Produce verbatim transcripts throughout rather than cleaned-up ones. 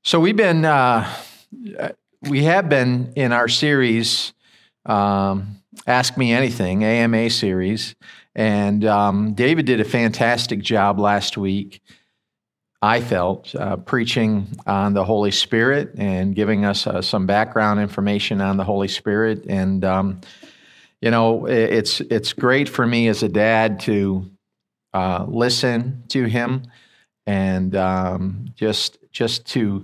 So we've been, uh, we have been in our series, um, Ask Me Anything, A M A series, and um, David did a fantastic job last week, I felt, uh, preaching on the Holy Spirit and giving us uh, some background information on the Holy Spirit. And, um, you know, it's it's great for me as a dad to uh, listen to him and um, just just to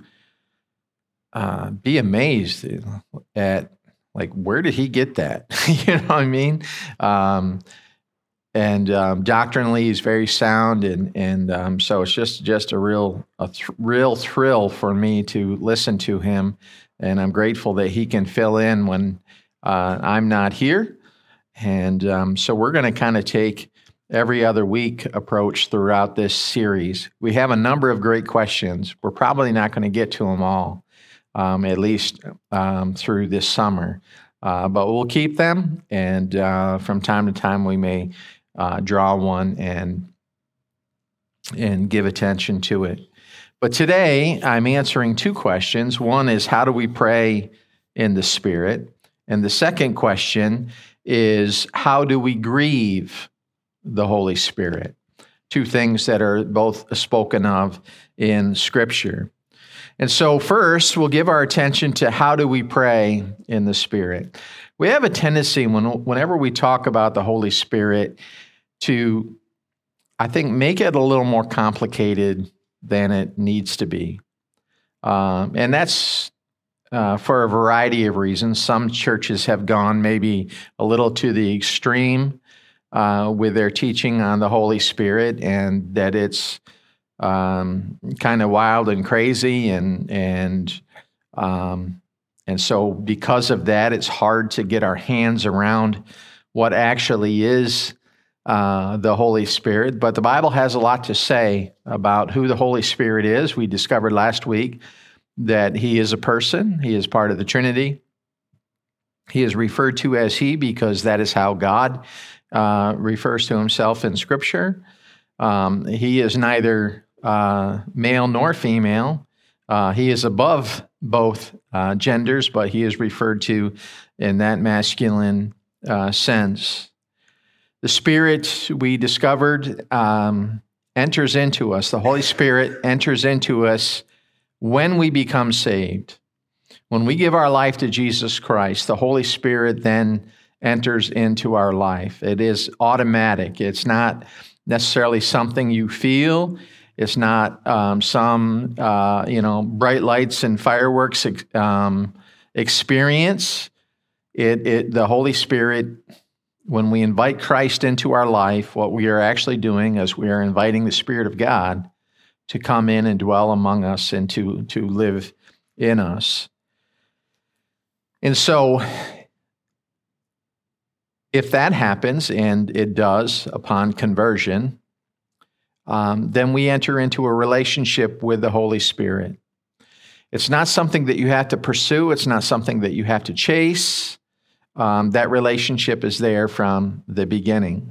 uh, be amazed at, like, where did he get that? You know what I mean? Um, and um, doctrinally, he's very sound, and and um, so it's just just a real a th- real thrill for me to listen to him, and I'm grateful that he can fill in when uh, I'm not here. And um, so we're going to kind of take every other week approach throughout this series. We have a number of great questions. We're probably not going to get to them all, um, at least um, through this summer. Uh, but we'll keep them, and uh, from time to time we may uh, draw one and and give attention to it. But today I'm answering two questions. One is, how do we pray in the Spirit? And the second question is, how do we grieve the Holy Spirit? Two things that are both spoken of in Scripture. And so first, we'll give our attention to how do we pray in the Spirit. We have a tendency, when, whenever we talk about the Holy Spirit, to, I think, make it a little more complicated than it needs to be. Um, and that's uh, for a variety of reasons. Some churches have gone maybe a little to the extreme uh, with their teaching on the Holy Spirit, and that it's Um, kind of wild and crazy, and and um, and so because of that, it's hard to get our hands around what actually is uh, the Holy Spirit. But the Bible has a lot to say about who the Holy Spirit is. We discovered last week that He is a person. He is part of the Trinity. He is referred to as He because that is how God uh, refers to Himself in Scripture. Um, he is neither uh, male nor female. Uh, he is above both uh, genders, but he is referred to in that masculine uh, sense. The Spirit, we discovered, um, enters into us. The Holy Spirit enters into us when we become saved. When we give our life to Jesus Christ, the Holy Spirit then enters into our life. It is automatic. It's not necessarily something you feel. It's not um, some, uh, you know, bright lights and fireworks um, experience. It, it, the Holy Spirit, when we invite Christ into our life, what we are actually doing is we are inviting the Spirit of God to come in and dwell among us and to, to live in us. And so, if that happens, and it does upon conversion, um, then we enter into a relationship with the Holy Spirit. It's not something that you have to pursue. It's not something that you have to chase. Um, that relationship is there from the beginning.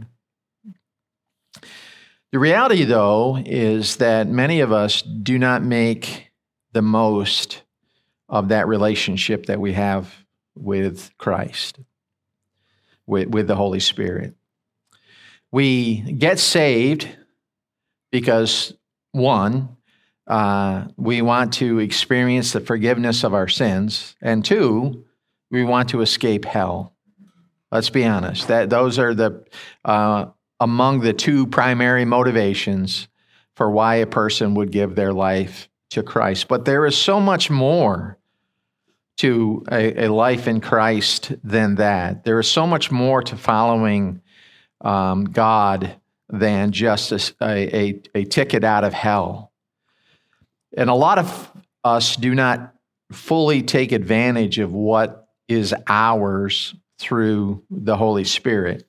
The reality, though, is that many of us do not make the most of that relationship that we have with Christ. With, with the Holy Spirit. We get saved because, one, uh, we want to experience the forgiveness of our sins, and two, we want to escape hell. Let's be honest. That those are the uh, among the two primary motivations for why a person would give their life to Christ. But there is so much more to a, a life in Christ than that. There is so much more to following um, God than just a, a, a ticket out of hell. And a lot of us do not fully take advantage of what is ours through the Holy Spirit.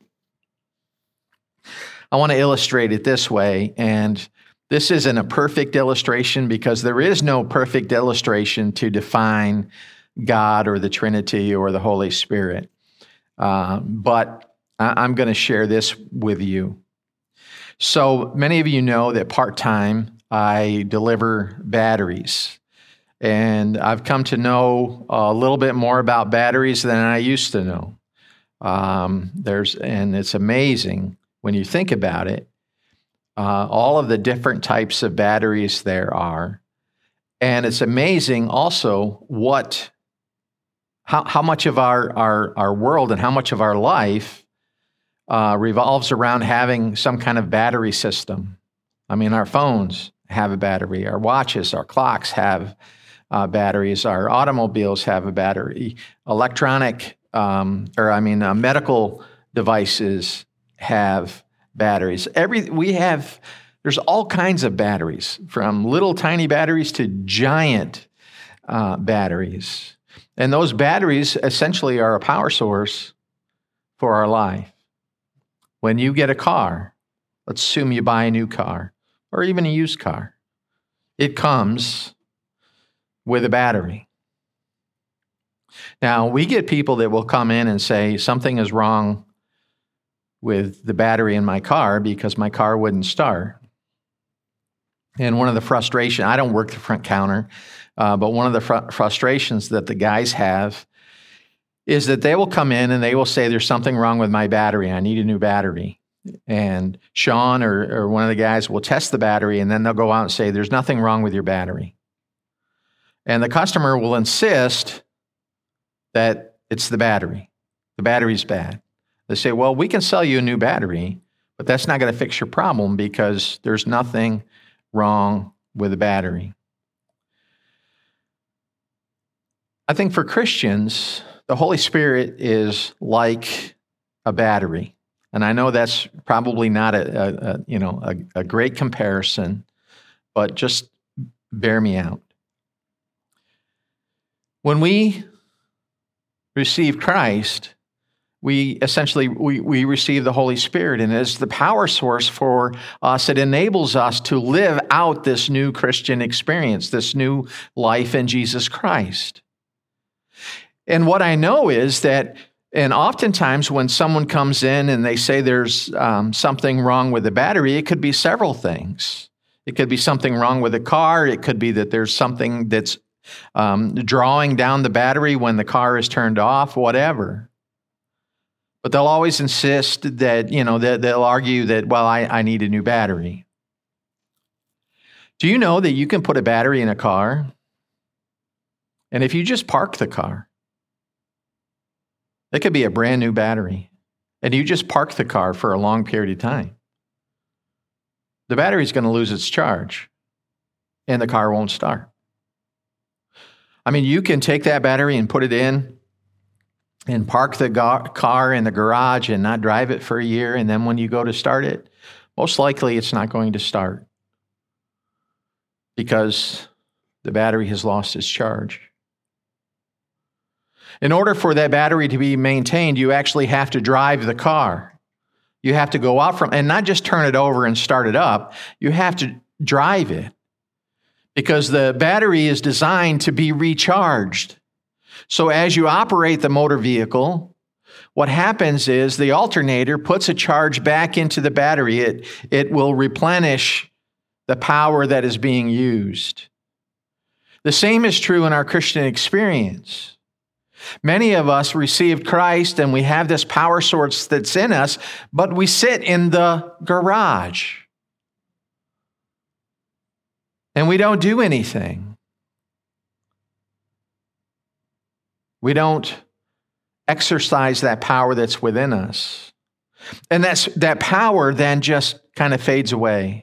I want to illustrate it this way, and this isn't a perfect illustration because there is no perfect illustration to define God or the Trinity or the Holy Spirit. Uh, but I'm going to share this with you. So many of you know that part-time I deliver batteries. And I've come to know a little bit more about batteries than I used to know. Um, there's, and it's amazing when you think about it, uh, all of the different types of batteries there are. And it's amazing also what, how, how much of our, our, our world and how much of our life uh, revolves around having some kind of battery system. I mean, our phones have a battery, our watches, our clocks have uh, batteries, our automobiles have a battery, electronic, um, or I mean, uh, medical devices have batteries. Every we have, there's all kinds of batteries, from little tiny batteries to giant uh, batteries. And those batteries essentially are a power source for our life. When you get a car, let's assume you buy a new car or even a used car, it comes with a battery. Now, we get people that will come in and say, something is wrong with the battery in my car because my car wouldn't start. And one of the frustrations, I don't work the front counter, uh, but one of the fr- frustrations that the guys have is that they will come in and they will say, there's something wrong with my battery. I need a new battery. And Sean or, or one of the guys will test the battery, and then they'll go out and say, there's nothing wrong with your battery. And the customer will insist that it's the battery. The battery's bad. They say, well, we can sell you a new battery, but that's not going to fix your problem because there's nothing wrong with the battery. I think for Christians, the Holy Spirit is like a battery. And I know that's probably not a, a, a you know a, a great comparison, but just bear me out. When we receive Christ, we essentially we, we receive the Holy Spirit, and as the power source for us, it enables us to live out this new Christian experience, this new life in Jesus Christ. And what I know is that, and oftentimes when someone comes in and they say there's um, something wrong with the battery, it could be several things. It could be something wrong with the car. It could be that there's something that's um, drawing down the battery when the car is turned off, whatever. But they'll always insist that, you know, that they'll argue that, well, I, I need a new battery. Do you know that you can put a battery in a car? And if you just park the car, it could be a brand new battery, and you just park the car for a long period of time, the battery's going to lose its charge, and the car won't start. I mean, you can take that battery and put it in and park the ga- car in the garage and not drive it for a year, and then when you go to start it, most likely it's not going to start because the battery has lost its charge. In order for that battery to be maintained, you actually have to drive the car. You have to go out from, and not just turn it over and start it up, you have to drive it because the battery is designed to be recharged. So as you operate the motor vehicle, what happens is the alternator puts a charge back into the battery. It, it will replenish the power that is being used. The same is true in our Christian experience. Many of us received Christ and we have this power source that's in us, but we sit in the garage and we don't do anything. We don't exercise that power that's within us. And that's, that power then just kind of fades away.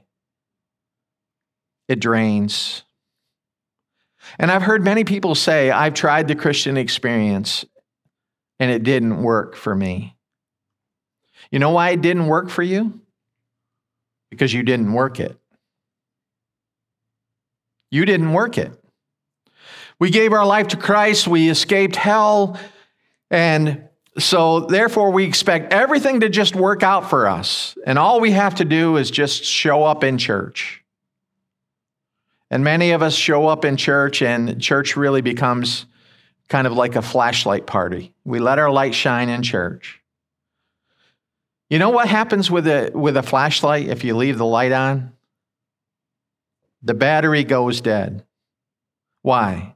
It drains. And I've heard many people say, I've tried the Christian experience and it didn't work for me. You know why it didn't work for you? Because you didn't work it. You didn't work it. We gave our life to Christ, we escaped hell, and so therefore we expect everything to just work out for us. And all we have to do is just show up in church. And many of us show up in church, and church really becomes kind of like a flashlight party. We let our light shine in church. You know what happens with a with a flashlight if you leave the light on? The battery goes dead. Why?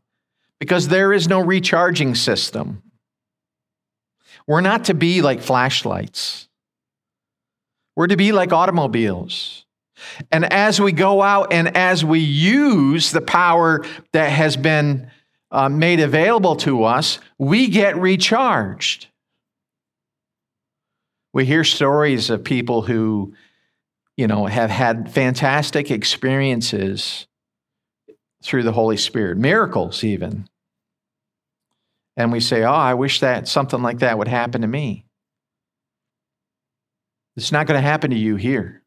because there is no recharging system. We're not to be like flashlights. We're to be like automobiles. And as we go out and as we use the power that has been uh, made available to us, we get recharged. We hear stories of people who, you know, have had fantastic experiences through the Holy Spirit, miracles even. And we say, oh, I wish that something like that would happen to me. It's not going to happen to you here.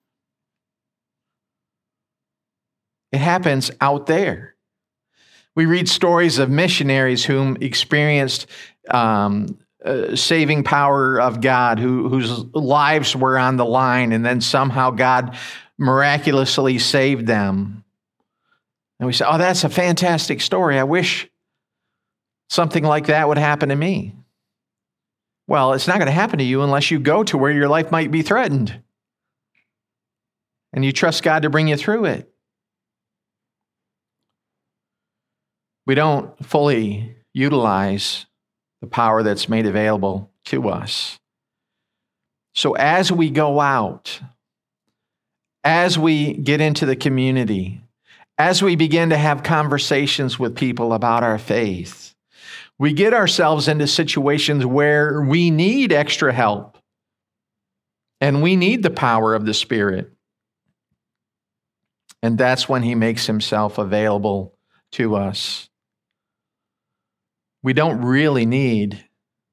It happens out there. We read stories of missionaries whom experienced um, uh, saving power of God, who, whose lives were on the line, and then somehow God miraculously saved them. And we say, oh, that's a fantastic story. I wish something like that would happen to me. Well, it's not going to happen to you unless you go to where your life might be threatened. And you trust God to bring you through it. We don't fully utilize the power that's made available to us. So as we go out, as we get into the community, as we begin to have conversations with people about our faith, we get ourselves into situations where we need extra help and we need the power of the Spirit. And that's when He makes Himself available to us. We don't really need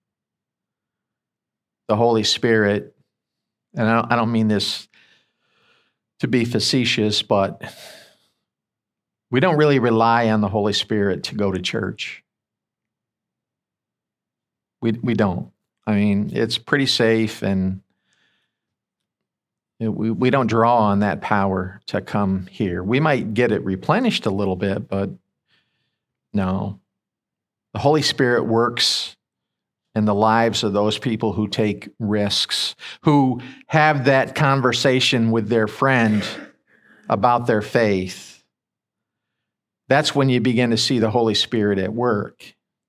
the Holy Spirit, and I don't, I don't mean this to be facetious, but we don't really rely on the Holy Spirit to go to church. We we don't. I mean, it's pretty safe, and we, we don't draw on that power to come here. We might get it replenished a little bit, but no. The Holy Spirit works in the lives of those people who take risks, who have that conversation with their friend about their faith. That's when you begin to see the Holy Spirit at work.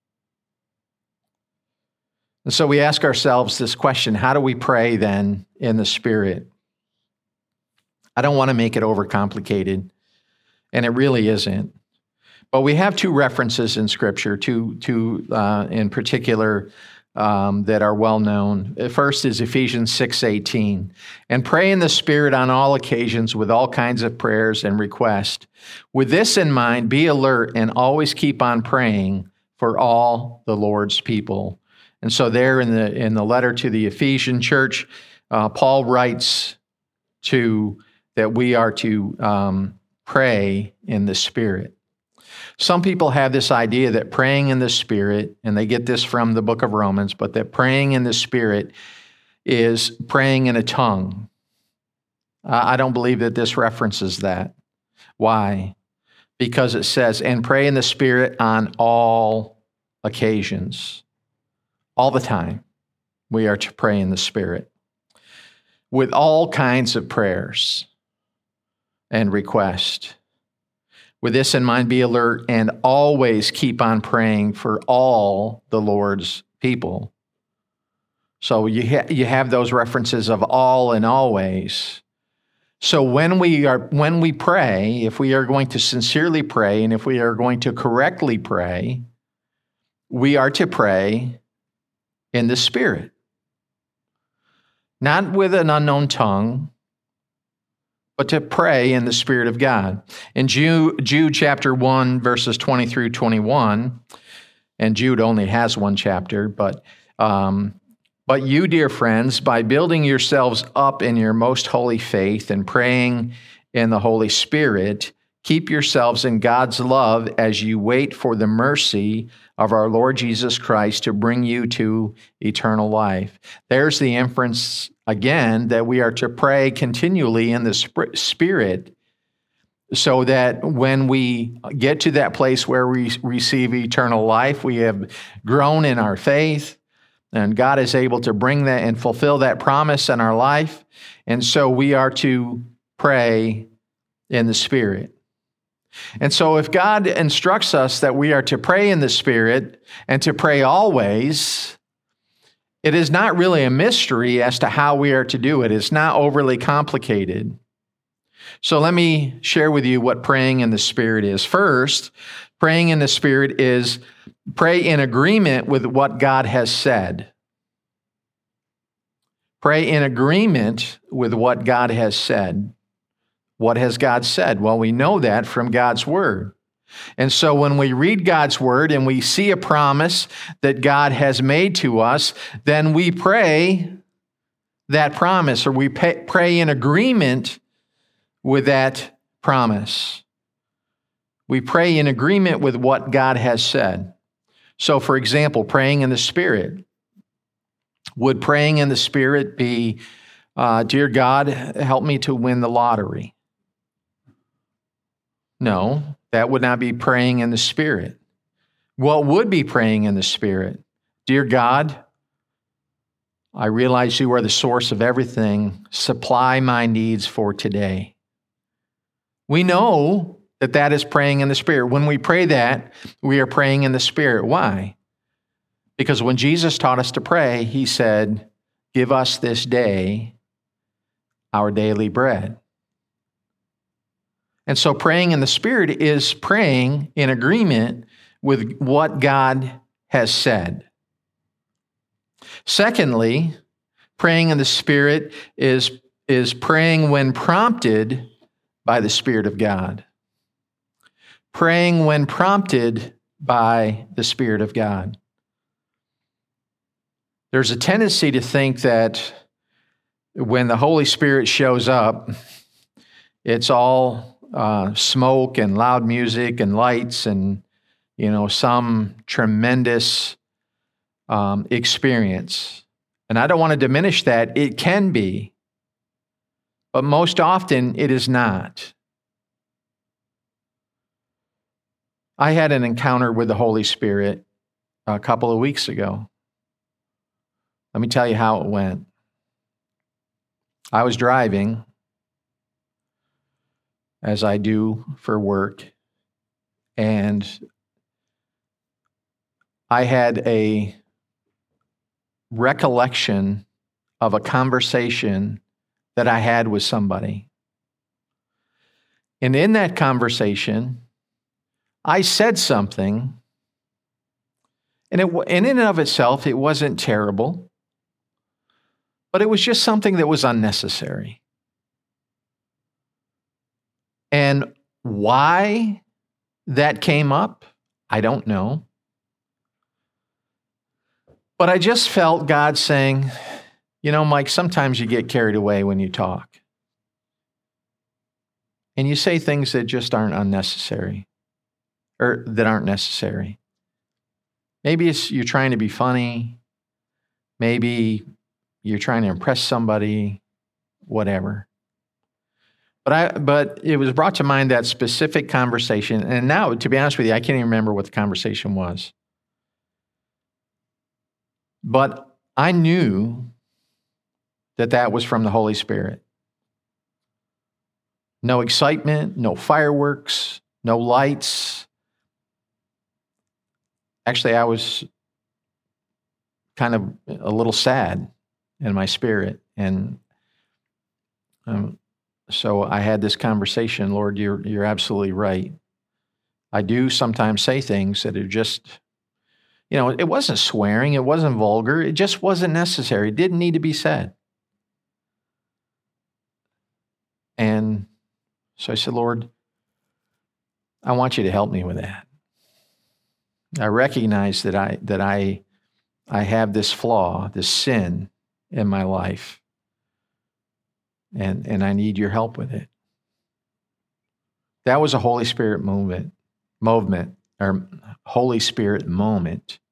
And so we ask ourselves this question: how do we pray then in the Spirit? I don't want to make it overcomplicated, and it really isn't. But we have two references in Scripture, two, two uh, in particular, um, that are well known. First is Ephesians six eighteen. And pray in the Spirit on all occasions with all kinds of prayers and requests. With this in mind, be alert and always keep on praying for all the Lord's people. And so there in the in the letter to the Ephesian church, uh, Paul writes to that we are to um, pray in the Spirit. Some people have this idea that praying in the Spirit, and they get this from the book of Romans, but that praying in the Spirit is praying in a tongue. Uh, I don't believe that this references that. Why? Because it says, and pray in the Spirit on all occasions. All the time, we are to pray in the Spirit with all kinds of prayers and requests. With this in mind, be alert and always keep on praying for all the Lord's people. So you ha- you have those references of all and always. So when we are when we pray, if we are going to sincerely pray and if we are going to correctly pray, we are to pray in the Spirit. Not with an unknown tongue, but to pray in the Spirit of God. In Jude, Jude chapter one, verses twenty through twenty-one, and Jude only has one chapter, but um, but you, dear friends, by building yourselves up in your most holy faith and praying in the Holy Spirit, keep yourselves in God's love as you wait for the mercy of our Lord Jesus Christ to bring you to eternal life. There's the inference again that we are to pray continually in the Spirit so that when we get to that place where we receive eternal life, we have grown in our faith and God is able to bring that and fulfill that promise in our life. And so we are to pray in the Spirit. And so if God instructs us that we are to pray in the Spirit and to pray always, it is not really a mystery as to how we are to do it. It's not overly complicated. So let me share with you what praying in the Spirit is. First, praying in the Spirit is pray in agreement with what God has said. Pray in agreement with what God has said. What has God said? Well, we know that from God's Word. And so when we read God's Word and we see a promise that God has made to us, then we pray that promise, or we pay, pray in agreement with that promise. We pray in agreement with what God has said. So, for example, praying in the Spirit. Would praying in the Spirit be, uh, dear God, help me to win the lottery? No, that would not be praying in the Spirit. What would be praying in the Spirit? Dear God, I realize you are the source of everything. Supply my needs for today. We know that that is praying in the Spirit. When we pray that, we are praying in the Spirit. Why? Because when Jesus taught us to pray, he said, give us this day our daily bread. And so praying in the Spirit is praying in agreement with what God has said. Secondly, praying in the Spirit is, is praying when prompted by the Spirit of God. Praying when prompted by the Spirit of God. There's a tendency to think that when the Holy Spirit shows up, it's all uh, smoke and loud music and lights and, you know, some tremendous um, experience. And I don't want to diminish that. It can be, but most often it is not. I had an encounter with the Holy Spirit a couple of weeks ago. Let me tell you how it went. I was driving, as I do for work, and I had a recollection of a conversation that I had with somebody. And in that conversation, I said something, and, it, and in and of itself, it wasn't terrible. But it was just something that was unnecessary. And why that came up, I don't know. But I just felt God saying, you know, Mike, sometimes you get carried away when you talk. And you say things that just aren't unnecessary, or that aren't necessary. Maybe it's you're trying to be funny. Maybe you're trying to impress somebody, whatever. But I, but it was brought to mind that specific conversation. And now, to be honest with you, I can't even remember what the conversation was. But I knew that that was from the Holy Spirit. No excitement, no fireworks, no lights. Actually, I was kind of a little sad in my spirit. And um, so I had this conversation, Lord, you're, you're absolutely right. I do sometimes say things that are just, you know, it wasn't swearing, it wasn't vulgar, it just wasn't necessary. It didn't need to be said. And so I said, Lord, I want you to help me with that. I recognize that I that I I have this flaw, this sin in my life, and, and I need your help with it. That was a Holy Spirit movement, movement, or Holy Spirit moment.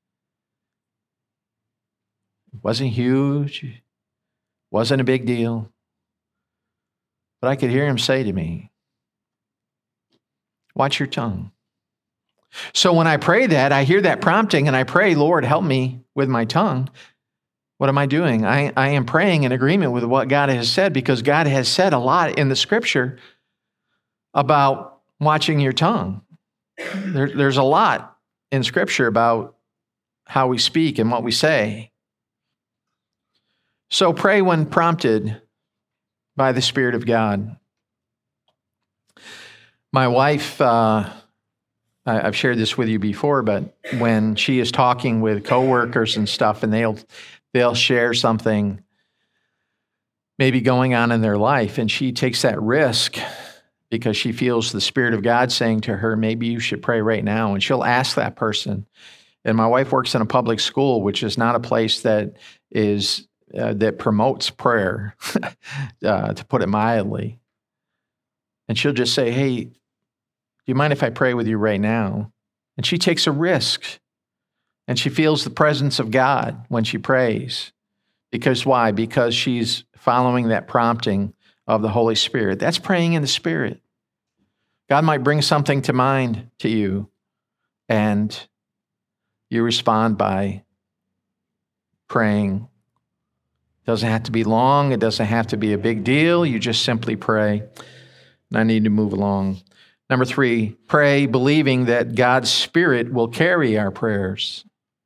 It wasn't huge, wasn't a big deal, but I could hear him say to me, watch your tongue. So when I pray that, I hear that prompting and I pray, Lord, help me with my tongue. What am I doing? I, I am praying in agreement with what God has said, because God has said a lot in the scripture about watching your tongue. There, there's a lot in Scripture about how we speak and what we say. So pray when prompted by the Spirit of God. My wife, uh, I, I've shared this with you before, but when she is talking with coworkers and stuff, and they'll they'll share something maybe going on in their life, and she takes that risk because she feels the Spirit of God saying to her, maybe you should pray right now, and she'll ask that person. And my wife works in a public school, which is not a place that is uh, that promotes prayer, uh, to put it mildly. And she'll just say, hey, do you mind if I pray with you right now? And she takes a risk. And she feels the presence of God when she prays. Because why? Because she's following that prompting of the Holy Spirit. That's praying in the Spirit. God might bring something to mind to you, and you respond by praying. It doesn't have to be long. It doesn't have to be a big deal. You just simply pray. And I need to move along. Number three, pray believing that God's Spirit will carry our prayers.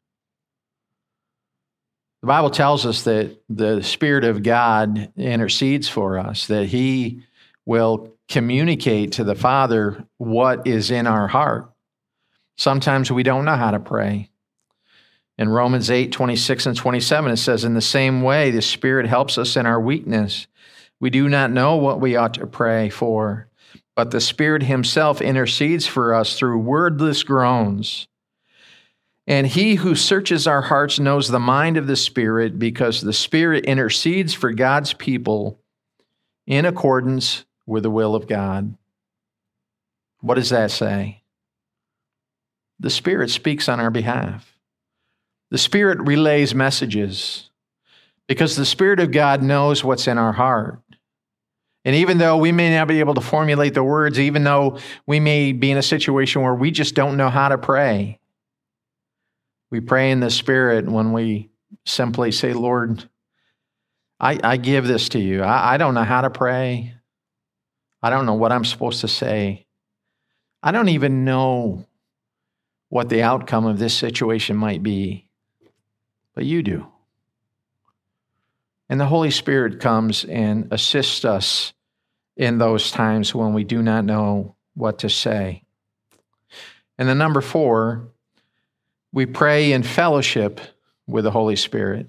The Bible tells us that the Spirit of God intercedes for us, that He will communicate to the Father what is in our heart. Sometimes we don't know how to pray. In Romans eight, twenty-six and twenty-seven, it says, in the same way, the Spirit helps us in our weakness. We do not know what we ought to pray for, but the Spirit Himself intercedes for us through wordless groans. And He who searches our hearts knows the mind of the Spirit, because the Spirit intercedes for God's people in accordance with the will of God. What does that say? The Spirit speaks on our behalf. The Spirit relays messages because the Spirit of God knows what's in our heart. And even though we may not be able to formulate the words, even though we may be in a situation where we just don't know how to pray, we pray in the Spirit when we simply say, Lord, I, I give this to you. I, I don't know how to pray. I don't know what I'm supposed to say. I don't even know what the outcome of this situation might be. But you do. And the Holy Spirit comes and assists us in those times when we do not know what to say. And then number four, we pray in fellowship with the Holy Spirit.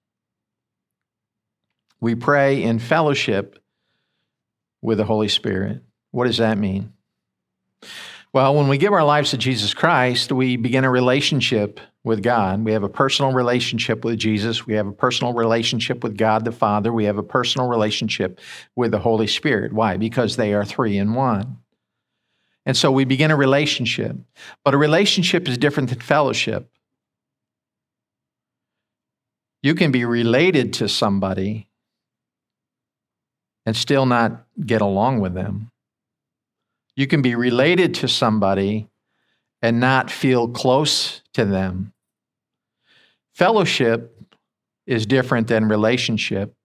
We pray in fellowship with the Holy Spirit. What does that mean? Well, when we give our lives to Jesus Christ, we begin a relationship with God. We have a personal relationship with Jesus. We have a personal relationship with God the Father. We have a personal relationship with the Holy Spirit. Why? Because they are three in one. And so we begin a relationship. But a relationship is different than fellowship. You can be related to somebody and still not get along with them. You can be related to somebody and not feel close to them. Fellowship is different than relationship.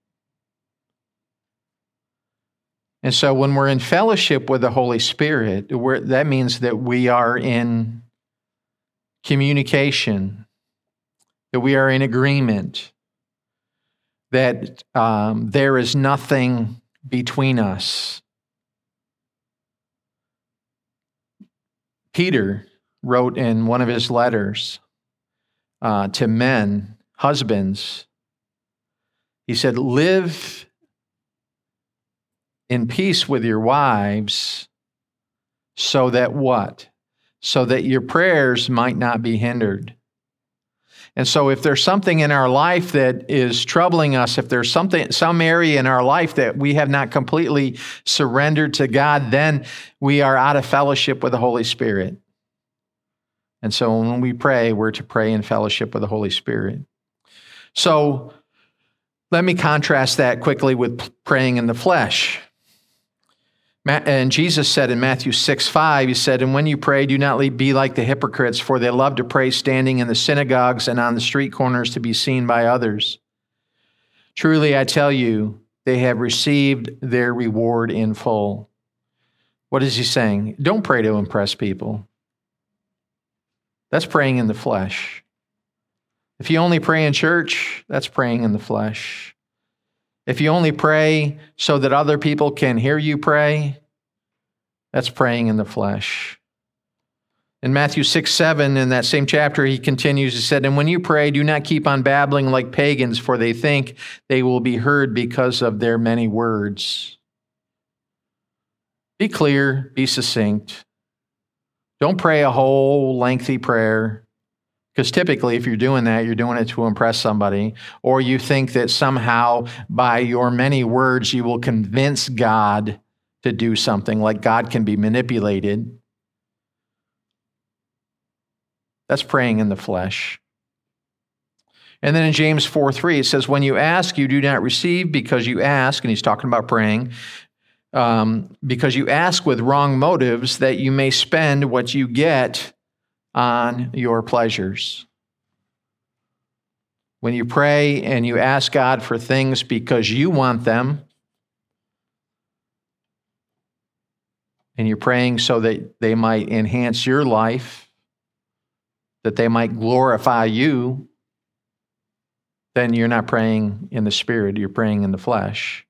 And so when we're in fellowship with the Holy Spirit, we're, that means that we are in communication, that we are in agreement, that um, there is nothing between us. Peter wrote in one of his letters uh, to men, husbands, he said, live in peace with your wives so that what? So that your prayers might not be hindered. And so if there's something in our life that is troubling us, if there's something, some area in our life that we have not completely surrendered to God, then we are out of fellowship with the Holy Spirit. And so when we pray, we're to pray in fellowship with the Holy Spirit. So let me contrast that quickly with praying in the flesh. And Jesus said in Matthew six five, he said, and when you pray, do not be like the hypocrites, for they love to pray standing in the synagogues and on the street corners to be seen by others. Truly, I tell you, they have received their reward in full. What is he saying? Don't pray to impress people. That's praying in the flesh. If you only pray in church, that's praying in the flesh. If you only pray so that other people can hear you pray, that's praying in the flesh. In Matthew six, seven, in that same chapter, he continues, he said, and when you pray, do not keep on babbling like pagans, for they think they will be heard because of their many words. Be clear, be succinct. Don't pray a whole lengthy prayer, because typically if you're doing that, you're doing it to impress somebody, or you think that somehow by your many words you will convince God to do something, like God can be manipulated. That's praying in the flesh. And then in James four three, it says, when you ask, you do not receive because you ask, and he's talking about praying, um, because you ask with wrong motives that you may spend what you get on your pleasures. When you pray and you ask God for things because you want them, and you're praying so that they might enhance your life, that they might glorify you, then you're not praying in the Spirit, you're praying in the flesh.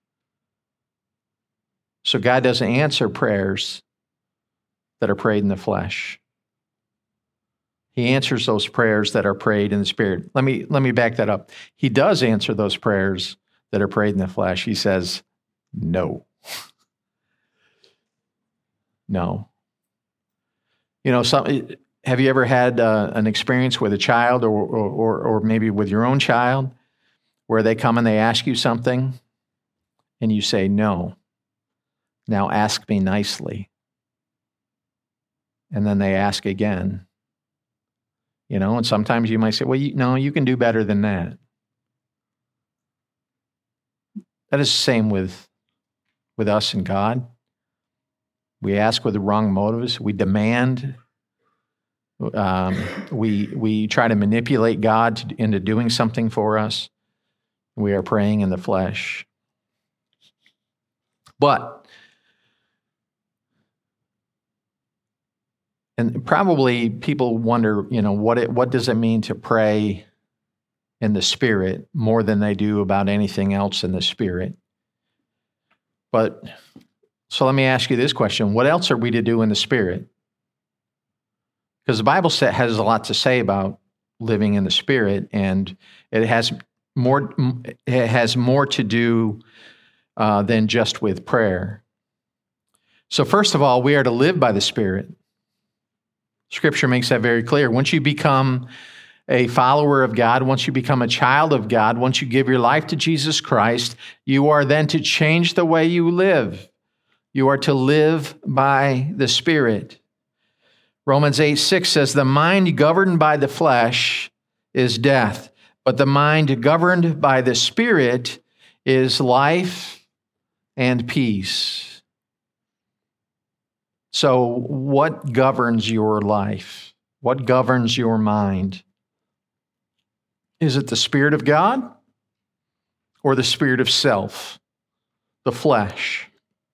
So God doesn't answer prayers that are prayed in the flesh. He answers those prayers that are prayed in the Spirit. Let me, let me back that up. He does answer those prayers that are prayed in the flesh. He says, no. No. You know, some... Have you ever had uh, an experience with a child or, or, or maybe with your own child where they come and they ask you something and you say, no, now ask me nicely. And then they ask again, you know, and sometimes you might say, well, you, no, you can do better than that. That is the same with, with us and God. We ask with the wrong motives. We demand. Um, we we try to manipulate God to, into doing something for us. We are praying in the flesh. But, and probably people wonder, you know, what it, what does it mean to pray in the Spirit more than they do about anything else in the Spirit? But, so let me ask you this question. What else are we to do in the Spirit? Because the Bible has a lot to say about living in the Spirit, and it has more, it has more to do uh, than just with prayer. So first of all, we are to live by the Spirit. Scripture makes that very clear. Once you become a follower of God, once you become a child of God, once you give your life to Jesus Christ, you are then to change the way you live. You are to live by the Spirit. Romans eight six says, the mind governed by the flesh is death, but the mind governed by the Spirit is life and peace. So what governs your life? What governs your mind? Is it the Spirit of God or the spirit of self, the flesh?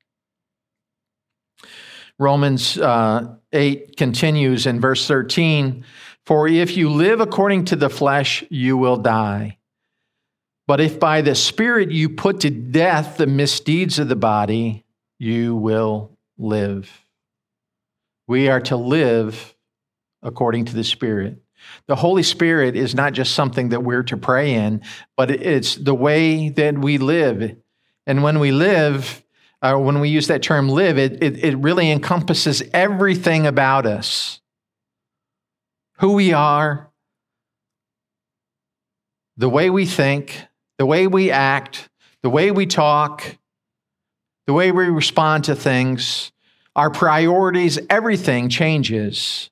Romans uh, eight continues in verse thirteen, for if you live according to the flesh, you will die. But if by the Spirit you put to death the misdeeds of the body, you will live. We are to live according to the Spirit. The Holy Spirit is not just something that we're to pray in, but it's the way that we live. And when we live, Uh, when we use that term live, it, it, it really encompasses everything about us. Who we are, the way we think, the way we act, the way we talk, the way we respond to things, our priorities, everything changes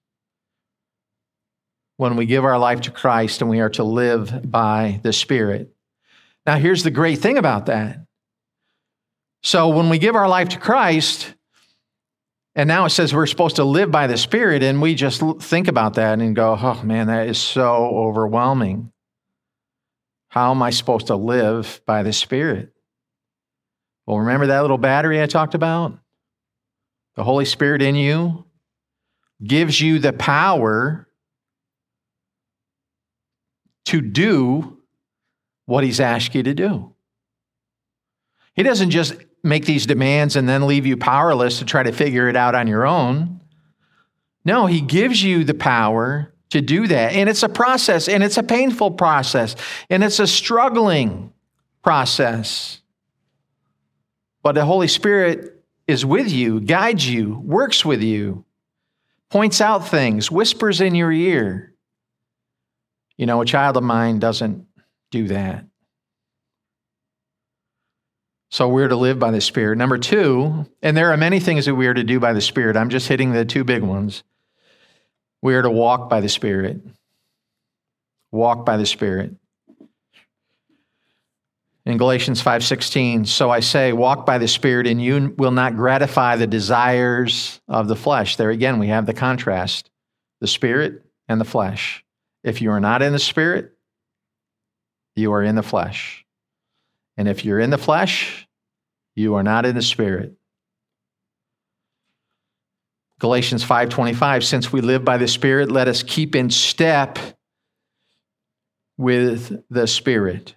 when we give our life to Christ and we are to live by the Spirit. Now, here's the great thing about that. So when we give our life to Christ, and now it says we're supposed to live by the Spirit, and we just think about that and go, oh man, that is so overwhelming. How am I supposed to live by the Spirit? Well, remember that little battery I talked about? The Holy Spirit in you gives you the power to do what he's asked you to do. He doesn't just make these demands and then leave you powerless to try to figure it out on your own. No, he gives you the power to do that. And it's a process, and it's a painful process, and it's a struggling process. But the Holy Spirit is with you, guides you, works with you, points out things, whispers in your ear. You know, a child of mine doesn't do that. So we're to live by the Spirit. Number two, and there are many things that we are to do by the Spirit. I'm just hitting the two big ones. We are to walk by the Spirit. Walk by the Spirit. In Galatians five sixteen, so I say, walk by the Spirit, and you will not gratify the desires of the flesh. There again, we have the contrast, the Spirit and the flesh. If you are not in the Spirit, you are in the flesh. And if you're in the flesh, you are not in the Spirit. Galatians five twenty-five, since we live by the Spirit, let us keep in step with the Spirit.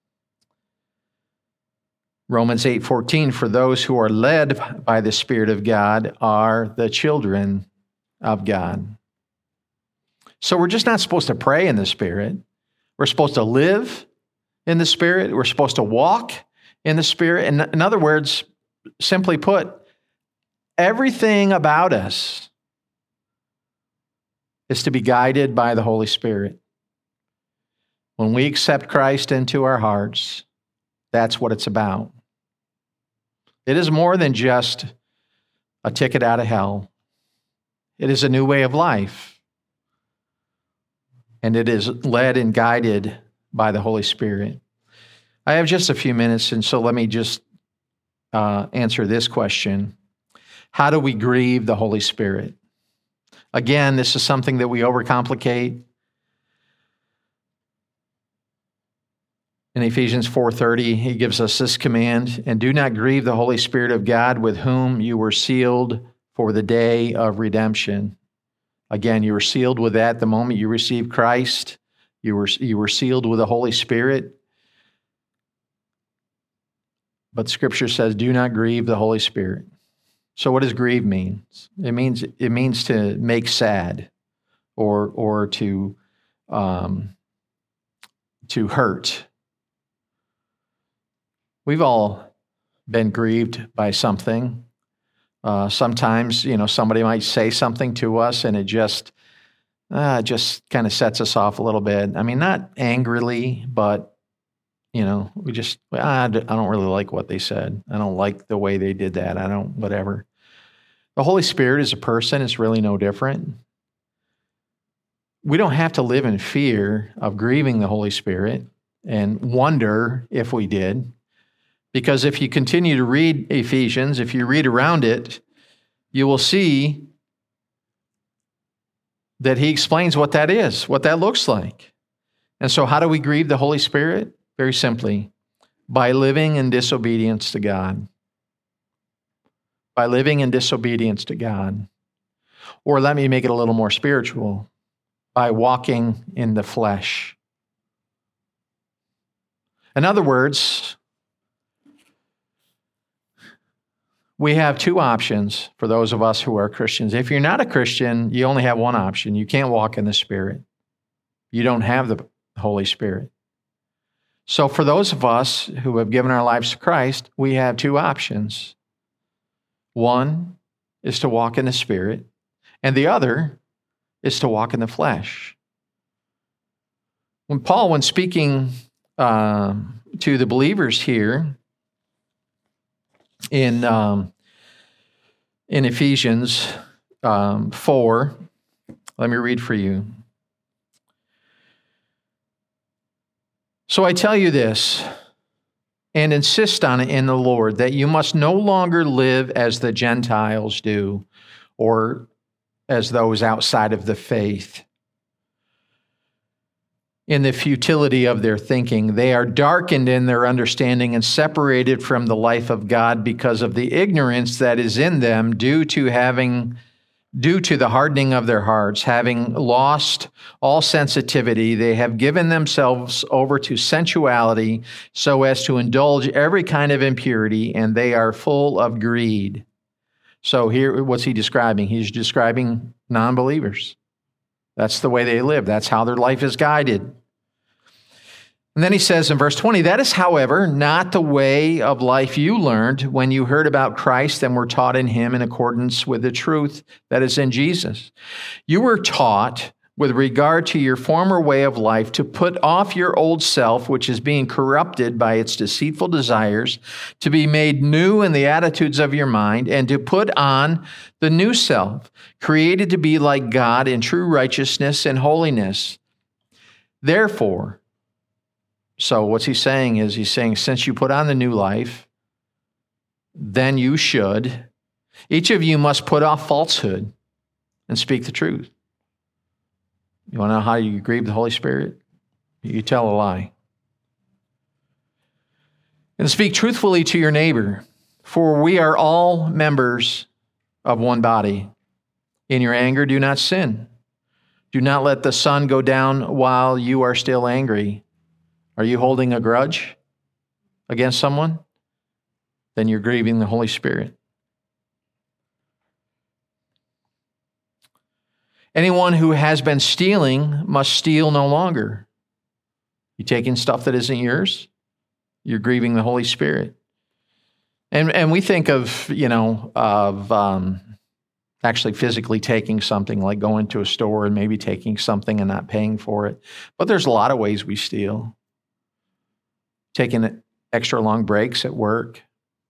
Romans eight fourteen, for those who are led by the Spirit of God are the children of God. So we're just not supposed to pray in the Spirit. We're supposed to live in the Spirit. We're supposed to walk in the Spirit. And in other words, simply put, everything about us is to be guided by the Holy Spirit. When we accept Christ into our hearts, that's what it's about. It is more than just a ticket out of hell. It is a new way of life. And it is led and guided by the Holy Spirit. I have just a few minutes, and so let me just uh, answer this question. How do we grieve the Holy Spirit? Again, this is something that we overcomplicate. In Ephesians four thirty, he gives us this command, and do not grieve the Holy Spirit of God, with whom you were sealed for the day of redemption. Again, you were sealed with that the moment you received Christ. You were, you were sealed with the Holy Spirit. But Scripture says, do not grieve the Holy Spirit. So what does grieve mean? It means it means to make sad, or or to um, to hurt. We've all been grieved by something. Uh, sometimes, you know, somebody might say something to us, and it just uh, just kind of sets us off a little bit. I mean, not angrily, but you know, we just, ah, I don't really like what they said. I don't like the way they did that. I don't, whatever. The Holy Spirit is a person. It's really no different. We don't have to live in fear of grieving the Holy Spirit and wonder if we did. Because if you continue to read Ephesians, if you read around it, you will see that he explains what that is, what that looks like. And so how do we grieve the Holy Spirit? Very simply, by living in disobedience to God. By living in disobedience to God. Or let me make it a little more spiritual. By walking in the flesh. In other words, we have two options for those of us who are Christians. If you're not a Christian, you only have one option. You can't walk in the Spirit. You don't have the Holy Spirit. So for those of us who have given our lives to Christ, we have two options. One is to walk in the Spirit, and the other is to walk in the flesh. When Paul, when speaking uh, to the believers here in um, in Ephesians um, four, let me read for you. So I tell you this, and insist on it in the Lord, that you must no longer live as the Gentiles do, or as those outside of the faith. in the futility of their thinking. They are darkened in their understanding and separated from the life of God because of the ignorance that is in them due to having due to the hardening of their hearts. Having lost all sensitivity, they have given themselves over to sensuality so as to indulge every kind of impurity, and they are full of greed. So here, what's he describing? He's describing non-believers. That's the way they live. That's how their life is guided. And then he says in verse twenty, that is, however, not the way of life you learned when you heard about Christ and were taught in him in accordance with the truth that is in Jesus. You were taught with regard to your former way of life to put off your old self, which is being corrupted by its deceitful desires, to be made new in the attitudes of your mind, and to put on the new self, created to be like God in true righteousness and holiness. Therefore, so what's he saying is he's saying, since you put on the new life, then you should, each of you must put off falsehood and speak the truth. You want to know how you grieve the Holy Spirit? You tell a lie. And speak truthfully to your neighbor, for we are all members of one body. In your anger, do not sin. Do not let the sun go down while you are still angry. Are you holding a grudge against someone? Then you're grieving the Holy Spirit. Anyone who has been stealing must steal no longer. You taking stuff that isn't yours? You're grieving the Holy Spirit. And and we think of, you know, of um, actually physically taking something, like going to a store and maybe taking something and not paying for it. But there's a lot of ways we steal. Taking extra long breaks at work,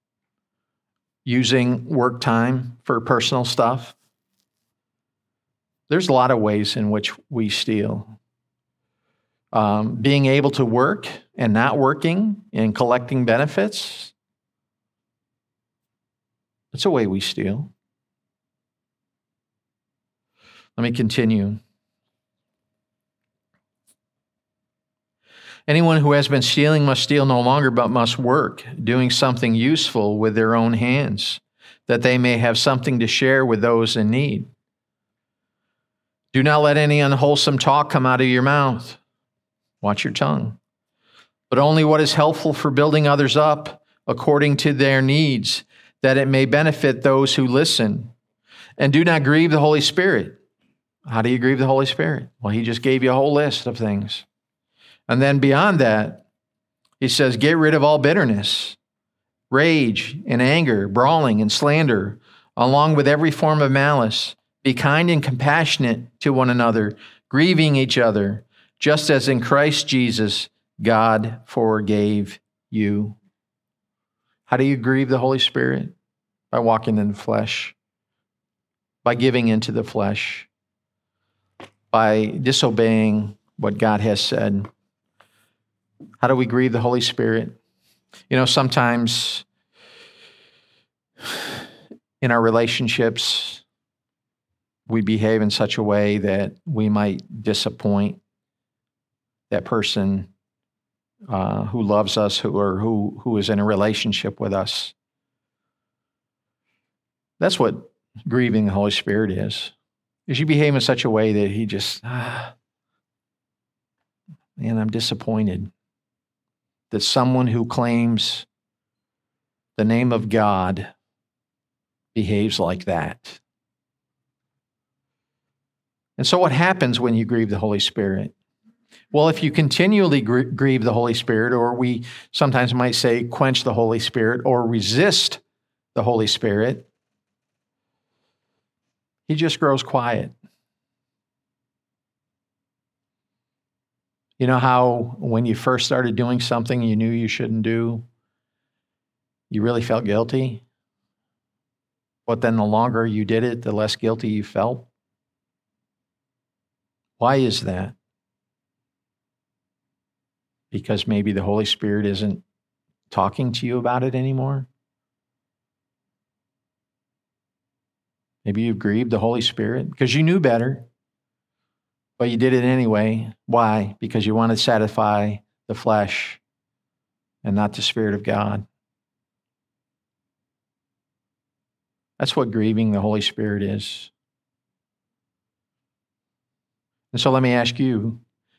using work time for personal stuff. There's a lot of ways in which we steal. Um, being able to work and not working and collecting benefits, that's a way we steal. Let me continue. Anyone who has been stealing must steal no longer, but must work, doing something useful with their own hands, that they may have something to share with those in need. Do not let any unwholesome talk come out of your mouth. Watch your tongue. But only what is helpful for building others up according to their needs, that it may benefit those who listen. And do not grieve the Holy Spirit. How do you grieve the Holy Spirit? Well, he just gave you a whole list of things. And then beyond that, he says, get rid of all bitterness, rage and anger, brawling and slander, along with every form of malice. Be kind and compassionate to one another, grieving each other, just as in Christ Jesus, God forgave you. How do you grieve the Holy Spirit? By walking in the flesh, by giving into the flesh, by disobeying what God has said. How do we grieve the Holy Spirit? You know, sometimes in our relationships, we behave in such a way that we might disappoint that person uh, who loves us, who or who who is in a relationship with us. That's what grieving the Holy Spirit is. Is you behave in such a way that he just, ah, man, I'm disappointed that someone who claims the name of God behaves like that. And so what happens when you grieve the Holy Spirit? Well, if you continually gr- grieve the Holy Spirit, or we sometimes might say quench the Holy Spirit or resist the Holy Spirit, he just grows quiet. You know how when you first started doing something you knew you shouldn't do, you really felt guilty? But then the longer you did it, the less guilty you felt? Why is that? Because maybe the Holy Spirit isn't talking to you about it anymore? Maybe you've grieved the Holy Spirit because you knew better. but you did it anyway. Why? Because you want to satisfy the flesh and not the Spirit of God. That's what grieving the Holy Spirit is. And so let me ask you,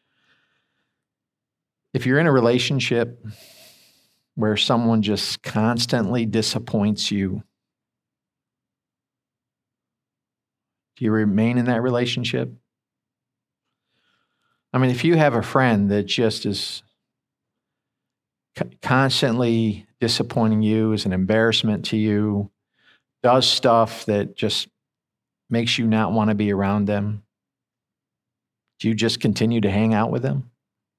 if you're in a relationship where someone just constantly disappoints you, do you remain in that relationship? I mean, if you have a friend that just is constantly disappointing you, is an embarrassment to you, does stuff that just makes you not want to be around them, do you just continue to hang out with them?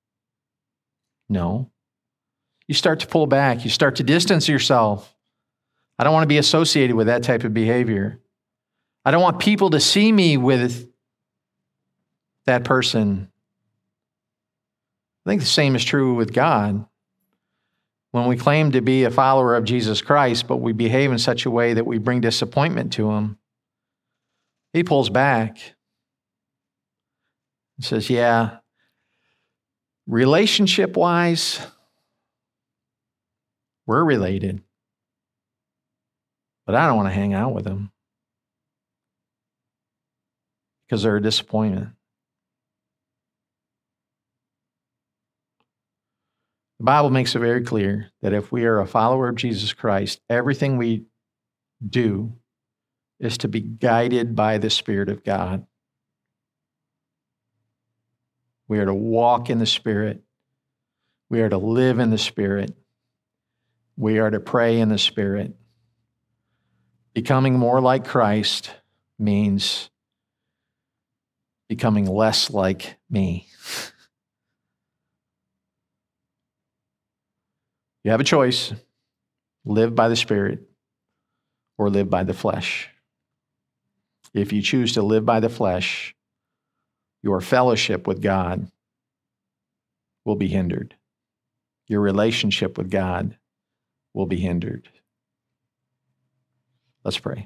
No. You start to pull back. You start to distance yourself. I don't want to be associated with that type of behavior. I don't want people to see me with that person. I think the same is true with God. When we claim to be a follower of Jesus Christ, but we behave in such a way that we bring disappointment to him, he pulls back and says, yeah, relationship-wise, we're related, but I don't want to hang out with them because they're a disappointment. The Bible makes it very clear that if we are a follower of Jesus Christ, everything we do is to be guided by the Spirit of God. We are to walk in the Spirit. We are to live in the Spirit. We are to pray in the Spirit. Becoming more like Christ means becoming less like me. You have a choice. Live by the Spirit or live by the flesh. If you choose to live by the flesh, your fellowship with God will be hindered. Your relationship with God will be hindered. Let's pray.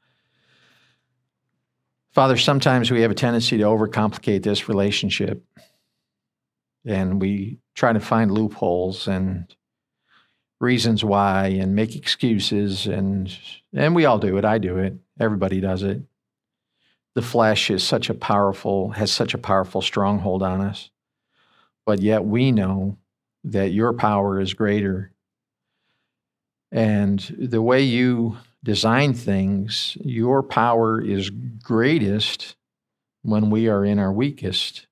Father, sometimes we have a tendency to overcomplicate this relationship, and we try to find loopholes and reasons why and make excuses, and and we all do it. I do it. Everybody does it. The flesh is such a powerful, has such a powerful stronghold on us, but yet we know that your power is greater. And the way you design things, your power is greatest when we are in our weakest.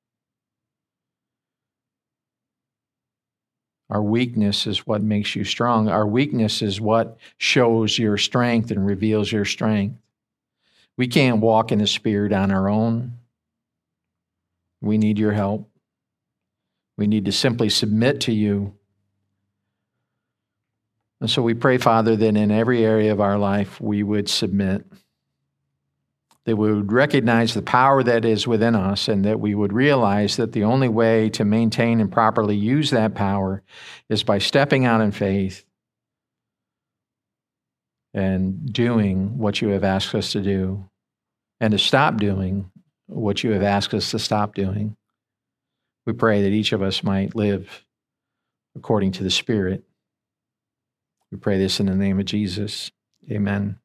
Our weakness is what makes you strong. Our weakness is what shows your strength and reveals your strength. We can't walk in the Spirit on our own. We need your help. We need to simply submit to you. And so we pray, Father, that in every area of our life we would submit, that we would recognize the power that is within us, and that we would realize that the only way to maintain and properly use that power is by stepping out in faith and doing what you have asked us to do, and to stop doing what you have asked us to stop doing. We pray that each of us might live according to the Spirit. We pray this in the name of Jesus. Amen.